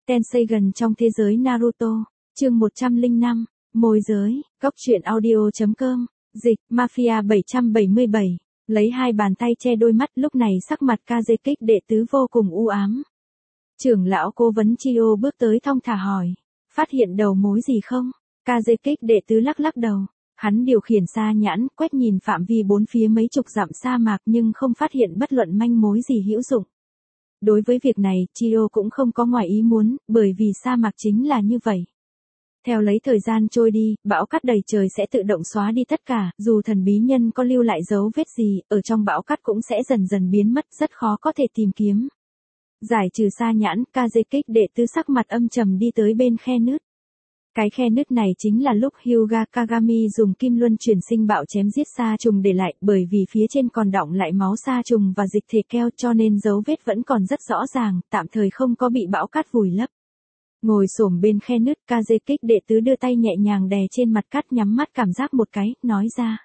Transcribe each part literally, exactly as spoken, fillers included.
Tenseigan trong thế giới Naruto, chương một trăm lẻ năm, môi giới, góc truyện audio.com, dịch, Mafia bảy trăm bảy mươi bảy, lấy hai bàn tay che đôi mắt, lúc này sắc mặt Kazekích đệ tứ vô cùng u ám. Trưởng lão cố vấn Chio bước tới thong thả hỏi, phát hiện đầu mối gì không? Kazekích đệ tứ lắc lắc đầu, hắn điều khiển sa nhãn, quét nhìn phạm vi bốn phía mấy chục dặm sa mạc nhưng không phát hiện bất luận manh mối gì hữu dụng. Đối với việc này, Chio cũng không có ngoài ý muốn, bởi vì sa mạc chính là như vậy. Theo lấy thời gian trôi đi, bão cát đầy trời sẽ tự động xóa đi tất cả, dù thần bí nhân có lưu lại dấu vết gì, ở trong bão cát cũng sẽ dần dần biến mất, rất khó có thể tìm kiếm. Giải trừ sa nhãn, Kazekích đệ tứ sắc mặt âm trầm đi tới bên khe nứt. Cái khe nứt này chính là lúc Hyuga Kagami dùng kim luân chuyển sinh bạo chém giết sa trùng để lại, bởi vì phía trên còn đọng lại máu sa trùng và dịch thể keo cho nên dấu vết vẫn còn rất rõ ràng, tạm thời không có bị bão cát vùi lấp. Ngồi xổm bên khe nứt, Kazekích đệ tứ đưa tay nhẹ nhàng đè trên mặt cát, nhắm mắt cảm giác một cái, nói ra.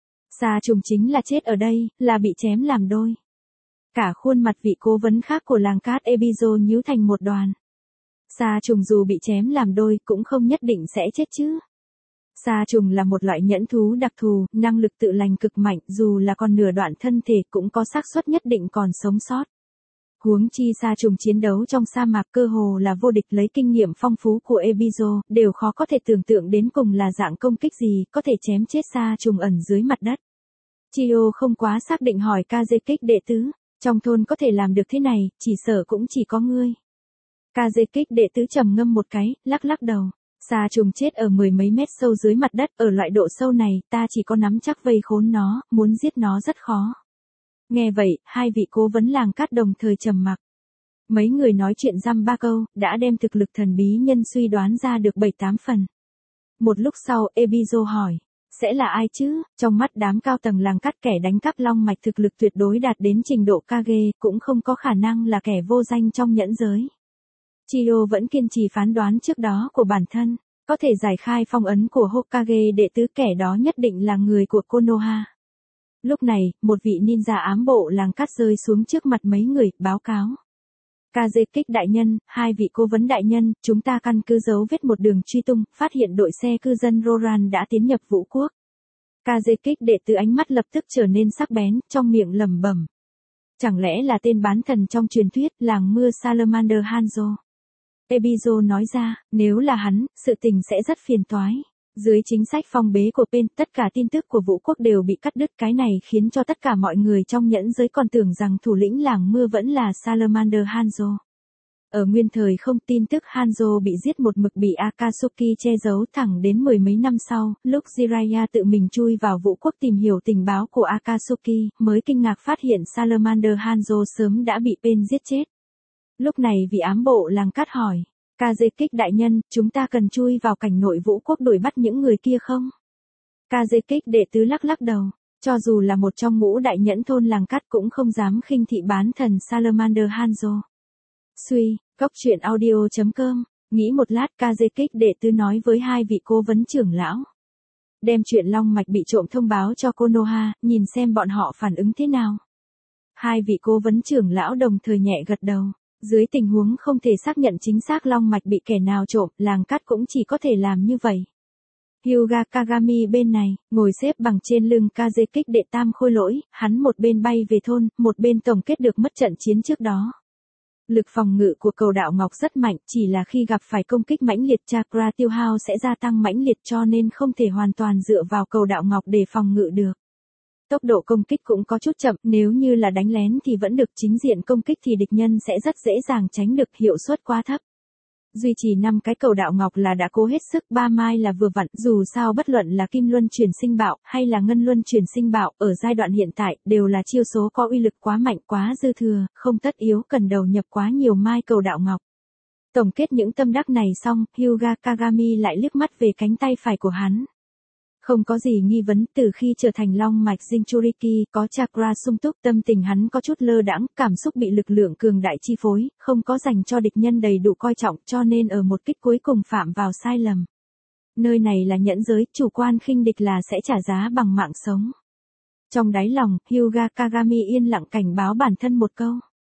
Sa trùng chính là chết ở đây, là bị chém làm đôi. Cả khuôn mặt vị cố vấn khác của làng cát Ebizo nhíu thành một đoàn. Sa trùng dù bị chém làm đôi cũng không nhất định sẽ chết chứ. Sa trùng là một loại nhẫn thú đặc thù, năng lực tự lành cực mạnh, dù là còn nửa đoạn thân thể cũng có xác suất nhất định còn sống sót. Huống chi sa trùng chiến đấu trong sa mạc cơ hồ là vô địch, lấy kinh nghiệm phong phú của Ebizo, đều khó có thể tưởng tượng đến cùng là dạng công kích gì có thể chém chết sa trùng ẩn dưới mặt đất. Chio không quá xác định hỏi Kazekích đệ tứ, trong thôn có thể làm được thế này, chỉ sợ cũng chỉ có ngươi. Kazekích đệ tứ trầm ngâm một cái, lắc lắc đầu. Sa trùng chết ở mười mấy mét sâu dưới mặt đất, ở loại độ sâu này, ta chỉ có nắm chắc vây khốn nó, muốn giết nó rất khó. Nghe vậy, hai vị cố vấn làng cát đồng thời trầm mặc. Mấy người nói chuyện dăm ba câu, đã đem thực lực thần bí nhân suy đoán ra được bảy tám phần. Một lúc sau, Ebizo hỏi, sẽ là ai chứ? Trong mắt đám cao tầng làng cát, kẻ đánh cắp long mạch thực lực tuyệt đối đạt đến trình độ Kage, cũng không có khả năng là kẻ vô danh trong nhẫn giới. Chio vẫn kiên trì phán đoán trước đó của bản thân, có thể giải khai phong ấn của Hokage đệ tứ, kẻ đó nhất định là người của Konoha. Lúc này, một vị ninja ám bộ làng cát rơi xuống trước mặt mấy người, báo cáo. Kazekích đại nhân, hai vị cố vấn đại nhân, chúng ta căn cứ dấu vết một đường truy tung, phát hiện đội xe cư dân Roran đã tiến nhập Vũ Quốc. Kazekích đệ tứ ánh mắt lập tức trở nên sắc bén, trong miệng lẩm bẩm. Chẳng lẽ là tên bán thần trong truyền thuyết, làng mưa Salamander Hanzo? Ebizo nói ra, nếu là hắn, sự tình sẽ rất phiền toái. Dưới chính sách phong bế của Pen, tất cả tin tức của Vũ Quốc đều bị cắt đứt, cái này khiến cho tất cả mọi người trong nhẫn giới còn tưởng rằng thủ lĩnh làng mưa vẫn là Salamander Hanzo. Ở nguyên thời không, tin tức Hanzo bị giết một mực bị Akatsuki che giấu, thẳng đến mười mấy năm sau, lúc Jiraiya tự mình chui vào Vũ Quốc tìm hiểu tình báo của Akatsuki, mới kinh ngạc phát hiện Salamander Hanzo sớm đã bị Pen giết chết. Lúc này vị ám bộ làng cát hỏi, Kazekích đại nhân, chúng ta cần chui vào cảnh nội Vũ Quốc đuổi bắt những người kia không? Kazekích đệ tứ lắc lắc đầu, cho dù là một trong ngũ đại nhẫn thôn làng cát cũng không dám khinh thị bán thần Salamander Hanzo. Suy, góc truyện audio.com, nghĩ một lát, Kazekích đệ tứ nói với hai vị cố vấn trưởng lão. Đem chuyện long mạch bị trộm thông báo cho Konoha, nhìn xem bọn họ phản ứng thế nào. Hai vị cố vấn trưởng lão đồng thời nhẹ gật đầu. Dưới tình huống không thể xác nhận chính xác long mạch bị kẻ nào trộm, làng cát cũng chỉ có thể làm như vậy. Hyuga Kagami bên này, ngồi xếp bằng trên lưng Kazekích đệ tam khôi lỗi, hắn một bên bay về thôn, một bên tổng kết được mất trận chiến trước đó. Lực phòng ngự của cầu đạo ngọc rất mạnh, chỉ là khi gặp phải công kích mãnh liệt, chakra tiêu hao sẽ gia tăng mãnh liệt, cho nên không thể hoàn toàn dựa vào cầu đạo ngọc để phòng ngự được. Tốc độ công kích cũng có chút chậm, nếu như là đánh lén thì vẫn được, chính diện công kích thì địch nhân sẽ rất dễ dàng tránh được, hiệu suất quá thấp. Duy trì năm cái cầu đạo ngọc là đã cố hết sức, ba mai là vừa vặn, dù sao bất luận là kim luân chuyển sinh bạo hay là ngân luân chuyển sinh bạo, ở giai đoạn hiện tại đều là chiêu số có uy lực quá mạnh, quá dư thừa, không tất yếu cần đầu nhập quá nhiều mai cầu đạo ngọc. Tổng kết những tâm đắc này xong, Hyuga Kagami lại liếc mắt về cánh tay phải của hắn. Không có gì nghi vấn, từ khi trở thành long mạch Jinchuriki, có chakra sung túc, tâm tình hắn có chút lơ đãng, cảm xúc bị lực lượng cường đại chi phối, không có dành cho địch nhân đầy đủ coi trọng, cho nên ở một kích cuối cùng phạm vào sai lầm. Nơi này là nhẫn giới, chủ quan khinh địch là sẽ trả giá bằng mạng sống. Trong đáy lòng, Hyuga Kagami yên lặng cảnh báo bản thân một câu.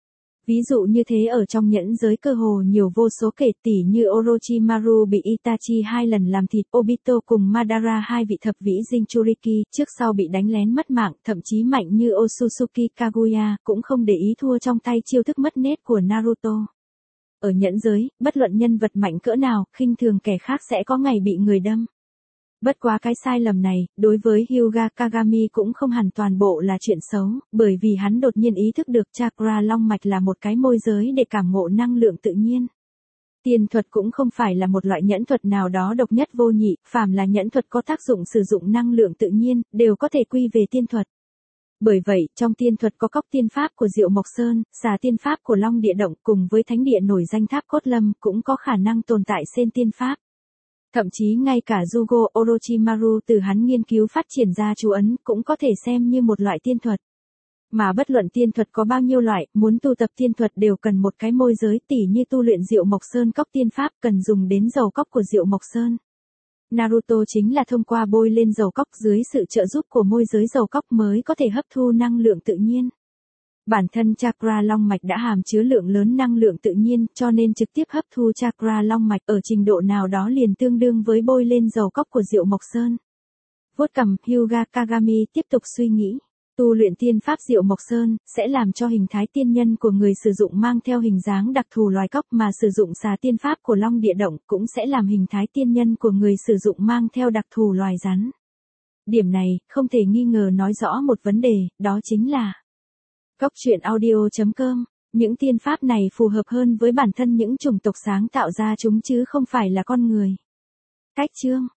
Ví dụ như thế ở trong nhẫn giới cơ hồ nhiều vô số kể tỉ như Orochimaru bị Itachi hai lần làm thịt, Obito cùng Madara hai vị thập vĩ Jinchuriki trước sau bị đánh lén mất mạng, thậm chí mạnh như Otsutsuki Kaguya cũng không để ý thua trong tay chiêu thức mất nết của Naruto. Ở nhẫn giới, bất luận nhân vật mạnh cỡ nào, khinh thường kẻ khác sẽ có ngày bị người đâm. Bất quá cái sai lầm này, đối với Hyuga Kagami cũng không hẳn toàn bộ là chuyện xấu, bởi vì hắn đột nhiên ý thức được chakra long mạch là một cái môi giới để cảm ngộ năng lượng tự nhiên. Tiên thuật cũng không phải là một loại nhẫn thuật nào đó độc nhất vô nhị, phàm là nhẫn thuật có tác dụng sử dụng năng lượng tự nhiên, đều có thể quy về tiên thuật. Bởi vậy, trong tiên thuật có cốc tiên pháp của Diệu Mộc Sơn, xà tiên pháp của Long Địa Động cùng với thánh địa nổi danh Tháp Cốt Lâm cũng có khả năng tồn tại xên tiên pháp. Thậm chí ngay cả Yugo Orochimaru từ hắn nghiên cứu phát triển ra chú ấn cũng có thể xem như một loại tiên thuật. Mà bất luận tiên thuật có bao nhiêu loại, muốn tu tập tiên thuật đều cần một cái môi giới, tỉ như tu luyện Diệu Mộc Sơn cốc tiên pháp cần dùng đến dầu cốc của Diệu Mộc Sơn. Naruto chính là thông qua bôi lên dầu cốc dưới sự trợ giúp của môi giới dầu cốc mới có thể hấp thu năng lượng tự nhiên. Bản thân chakra long mạch đã hàm chứa lượng lớn năng lượng tự nhiên, cho nên trực tiếp hấp thu chakra long mạch ở trình độ nào đó liền tương đương với bôi lên dầu cốc của Diệu Mộc Sơn. Vuốt cằm, Hyuga Kagami tiếp tục suy nghĩ. Tu luyện tiên pháp Diệu Mộc Sơn sẽ làm cho hình thái tiên nhân của người sử dụng mang theo hình dáng đặc thù loài cốc, mà sử dụng xà tiên pháp của Long Địa Động cũng sẽ làm hình thái tiên nhân của người sử dụng mang theo đặc thù loài rắn. Điểm này không thể nghi ngờ nói rõ một vấn đề, đó chính là Cốc truyện audio chấm com. Những tiên pháp này phù hợp hơn với bản thân những chủng tộc sáng tạo ra chúng chứ không phải là con người. Cách chương